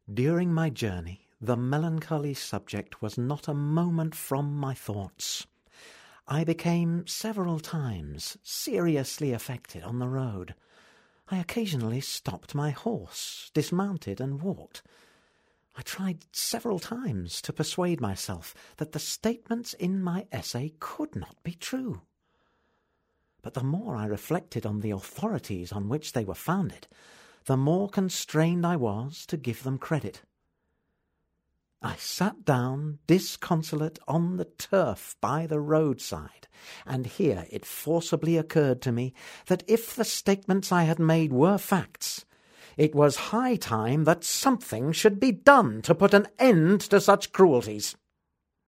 During my journey, the melancholy subject was not a moment from my thoughts. I became several times seriously affected on the road. I occasionally stopped my horse, dismounted, and walked. I tried several times to persuade myself that the statements in my essay could not be true. But the more I reflected on the authorities on which they were founded, the more constrained I was to give them credit. I sat down disconsolate on the turf by the roadside, and here it forcibly occurred to me that if the statements I had made were facts, it was high time that something should be done to put an end to such cruelties.